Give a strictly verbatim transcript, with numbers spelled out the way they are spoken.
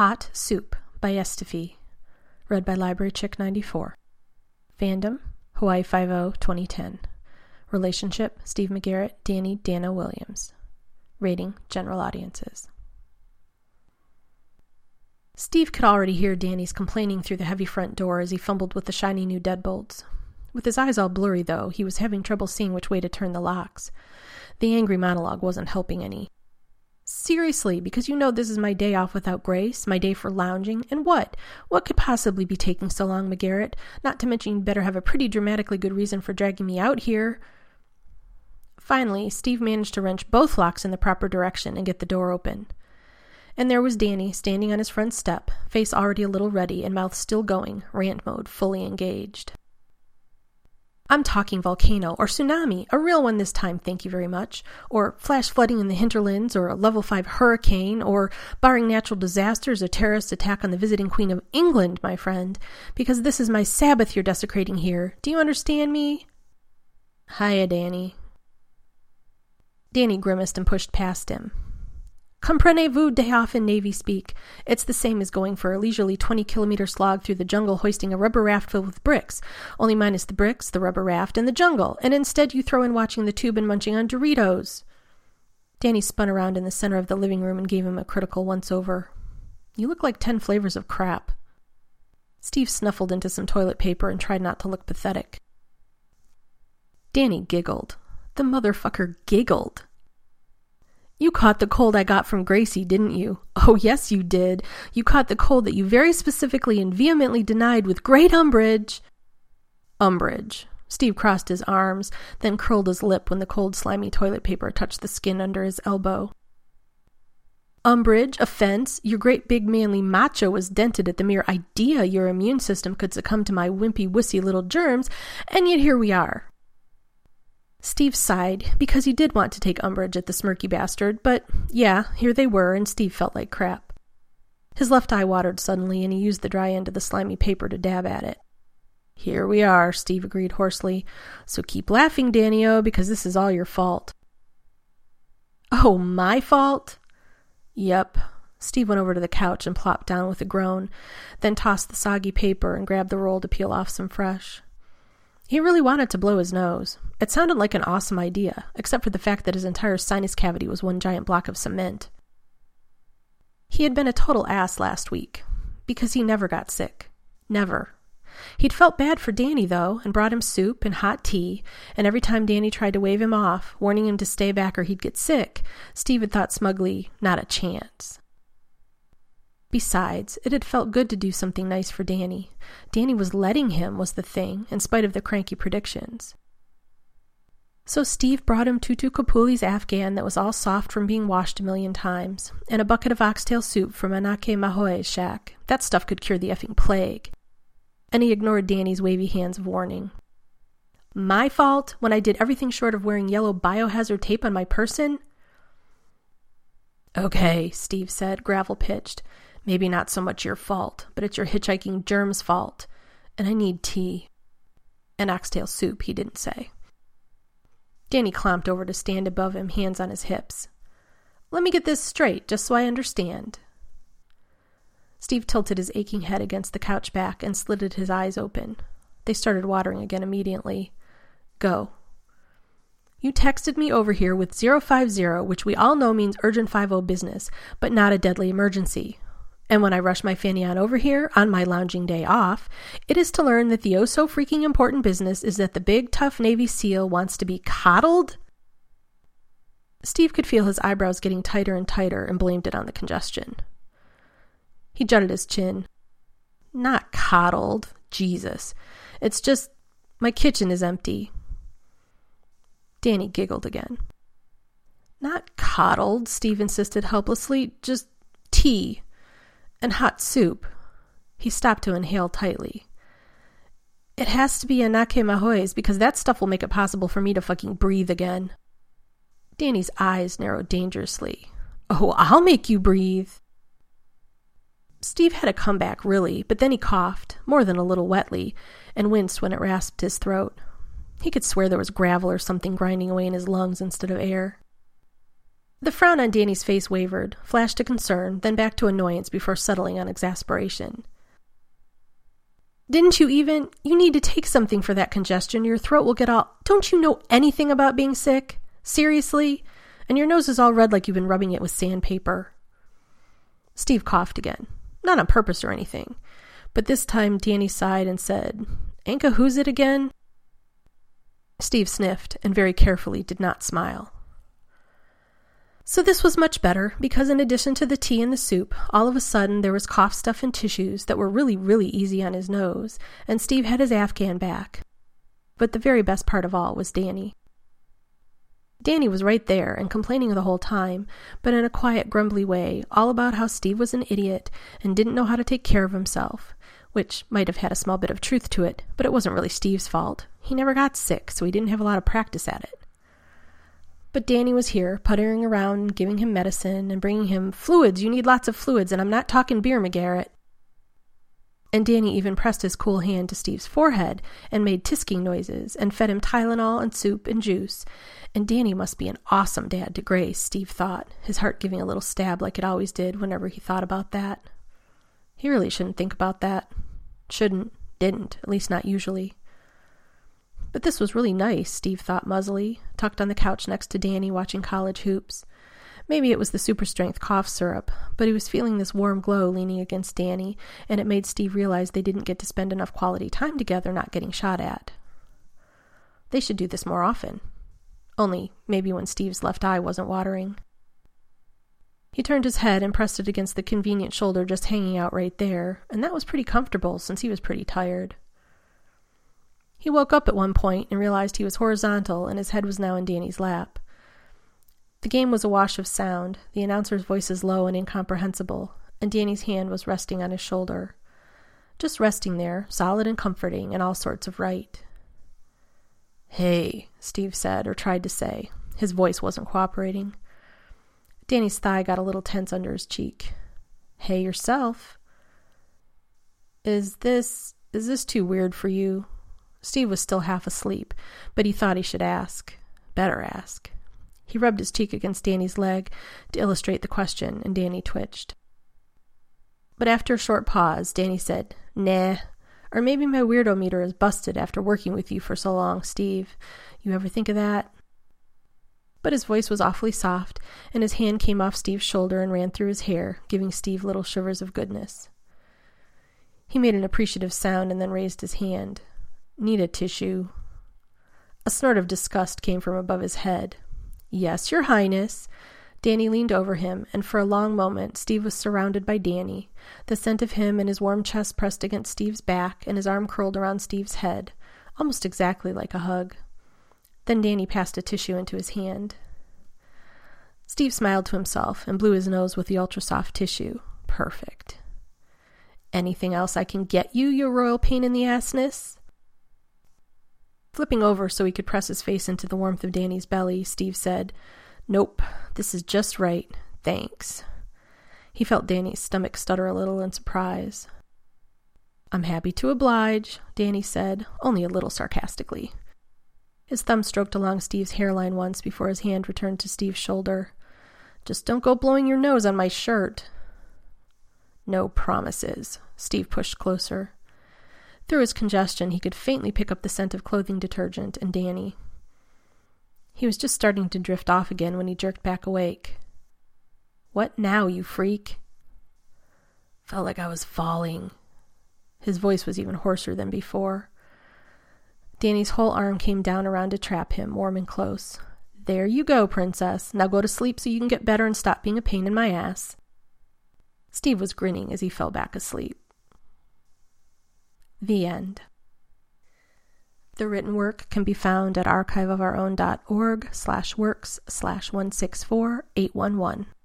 Hot Soup by Estefy. Read by Library Chick ninety-four. Fandom, Hawaii five-oh, twenty ten. Relationship, Steve McGarrett, Danny Dana Williams. Rating, general audiences. Steve could already hear Danny's complaining through the heavy front door as he fumbled with the shiny new deadbolts. With his eyes all blurry, though, he was having trouble seeing which way to turn the locks. The angry monologue wasn't helping any. Seriously, because you know this is my day off without Grace, my day for lounging, and what? What could possibly be taking so long, McGarrett? Not to mention you'd better have a pretty dramatically good reason for dragging me out here. Finally, Steve managed to wrench both locks in the proper direction and get the door open. And there was Danny, standing on his front step, face already a little ruddy and mouth still going, rant mode fully engaged. I'm talking volcano, or tsunami, a real one this time, thank you very much, or flash flooding in the hinterlands, or a level five hurricane, or, barring natural disasters, a terrorist attack on the visiting Queen of England, my friend, because this is my Sabbath you're desecrating here. Do you understand me? Hiya, Danny. Danny grimaced and pushed past him. Comprenez-vous, day off in Navy speak. It's the same as going for a leisurely twenty-kilometer slog through the jungle hoisting a rubber raft filled with bricks, only minus the bricks, the rubber raft, and the jungle, and instead you throw in watching the tube and munching on Doritos. Danny spun around in the center of the living room and gave him a critical once-over. You look like ten flavors of crap. Steve snuffled into some toilet paper and tried not to look pathetic. Danny giggled. The motherfucker giggled. You caught the cold I got from Gracie, didn't you? Oh, yes, you did. You caught the cold that you very specifically and vehemently denied with great umbrage. Umbrage. Steve crossed his arms, then curled his lip when the cold, slimy toilet paper touched the skin under his elbow. Umbrage, offense, your great big manly macho was dented at the mere idea your immune system could succumb to my wimpy, wussy little germs, and yet here we are. Steve sighed, because he did want to take umbrage at the smirky bastard, but yeah, here they were, and Steve felt like crap. His left eye watered suddenly, and he used the dry end of the slimy paper to dab at it. Here we are, Steve agreed hoarsely. So keep laughing, Danny-o, because this is all your fault. Oh, my fault? Yep. Steve went over to the couch and plopped down with a groan, then tossed the soggy paper and grabbed the roll to peel off some fresh. He really wanted to blow his nose. It sounded like an awesome idea, except for the fact that his entire sinus cavity was one giant block of cement. He had been a total ass last week, because he never got sick. Never. He'd felt bad for Danny, though, and brought him soup and hot tea, and every time Danny tried to wave him off, warning him to stay back or he'd get sick, Steve had thought smugly, not a chance. Besides, it had felt good to do something nice for Danny. Danny was letting him, was the thing, in spite of the cranky predictions. So Steve brought him Tutu Kapuli's Afghan that was all soft from being washed a million times, and a bucket of oxtail soup from Anake Mahoe's shack. That stuff could cure the effing plague. And he ignored Danny's wavy hands of warning. My fault when I did everything short of wearing yellow biohazard tape on my person? Okay, Steve said, gravel-pitched. Maybe not so much your fault, but it's your hitchhiking germ's fault. And I need tea. And oxtail soup, he didn't say. Danny clomped over to stand above him, hands on his hips. Let me get this straight, just so I understand. Steve tilted his aching head against the couch back and slitted his eyes open. They started watering again immediately. Go. You texted me over here with zero five zero, which we all know means urgent five oh business, but not a deadly emergency. And when I rush my fanny on over here, on my lounging day off, it is to learn that the oh-so-freaking important business is that the big, tough Navy SEAL wants to be coddled? Steve could feel his eyebrows getting tighter and tighter and blamed it on the congestion. He jutted his chin. Not coddled. Jesus. It's just, my kitchen is empty. Danny giggled again. Not coddled, Steve insisted helplessly. Just tea. And hot soup. He stopped to inhale tightly. It has to be Anake Mahoe's because that stuff will make it possible for me to fucking breathe again. Danny's eyes narrowed dangerously. Oh, I'll make you breathe. Steve had a comeback, really, but then he coughed, more than a little wetly, and winced when it rasped his throat. He could swear there was gravel or something grinding away in his lungs instead of air. The frown on Danny's face wavered, flashed to concern, then back to annoyance before settling on exasperation. Didn't you even? You need to take something for that congestion. Your throat will get all... Don't you know anything about being sick? Seriously? And your nose is all red like you've been rubbing it with sandpaper. Steve coughed again. Not on purpose or anything. But this time Danny sighed and said, Anka, who's it again? Steve sniffed and very carefully did not smile. So this was much better, because in addition to the tea and the soup, all of a sudden there was cough stuff and tissues that were really, really easy on his nose, and Steve had his Afghan back. But the very best part of all was Danny. Danny was right there and complaining the whole time, but in a quiet, grumbly way, all about how Steve was an idiot and didn't know how to take care of himself, which might have had a small bit of truth to it, but it wasn't really Steve's fault. He never got sick, so he didn't have a lot of practice at it. But Danny was here, puttering around and giving him medicine and bringing him fluids. You need lots of fluids, and I'm not talking beer, McGarrett. And Danny even pressed his cool hand to Steve's forehead and made tisking noises and fed him Tylenol and soup and juice. And Danny must be an awesome dad to Grace, Steve thought, his heart giving a little stab like it always did whenever he thought about that. He really shouldn't think about that. Shouldn't, didn't, at least not usually. But this was really nice, Steve thought muzzily, tucked on the couch next to Danny watching college hoops. Maybe it was the super-strength cough syrup, but he was feeling this warm glow leaning against Danny, and it made Steve realize they didn't get to spend enough quality time together not getting shot at. They should do this more often. Only maybe when Steve's left eye wasn't watering. He turned his head and pressed it against the convenient shoulder just hanging out right there, and that was pretty comfortable since he was pretty tired. He woke up at one point and realized he was horizontal and his head was now in Danny's lap. The game was awash of sound, the announcer's voices low and incomprehensible, and Danny's hand was resting on his shoulder. Just resting there, solid and comforting, and all sorts of right. Hey, Steve said, or tried to say. His voice wasn't cooperating. Danny's thigh got a little tense under his cheek. Hey, yourself. Is this, is this too weird for you? Steve was still half asleep, but he thought he should ask. Better ask. He rubbed his cheek against Danny's leg to illustrate the question, and Danny twitched. But after a short pause, Danny said, Nah, or maybe my weirdo meter is busted after working with you for so long, Steve. You ever think of that? But his voice was awfully soft, and his hand came off Steve's shoulder and ran through his hair, giving Steve little shivers of goodness. He made an appreciative sound and then raised his hand. Need a tissue. A snort of disgust came from above his head. Yes, Your Highness. Danny leaned over him, and for a long moment Steve was surrounded by Danny, the scent of him and his warm chest pressed against Steve's back and his arm curled around Steve's head, almost exactly like a hug. Then Danny passed a tissue into his hand. Steve smiled to himself and blew his nose with the ultra-soft tissue. Perfect. Anything else I can get you, your royal pain-in-the-assness? Flipping over so he could press his face into the warmth of Danny's belly, Steve said, Nope, this is just right. Thanks. He felt Danny's stomach stutter a little in surprise. I'm happy to oblige, Danny said, only a little sarcastically. His thumb stroked along Steve's hairline once before his hand returned to Steve's shoulder. Just don't go blowing your nose on my shirt. No promises. Steve pushed closer. Through his congestion, he could faintly pick up the scent of clothing detergent and Danny. He was just starting to drift off again when he jerked back awake. What now, you freak? Felt like I was falling. His voice was even hoarser than before. Danny's whole arm came down around to trap him, warm and close. There you go, princess. Now go to sleep so you can get better and stop being a pain in my ass. Steve was grinning as he fell back asleep. The end. The written work can be found at archiveofourown.org slash works slash one six four eight one one.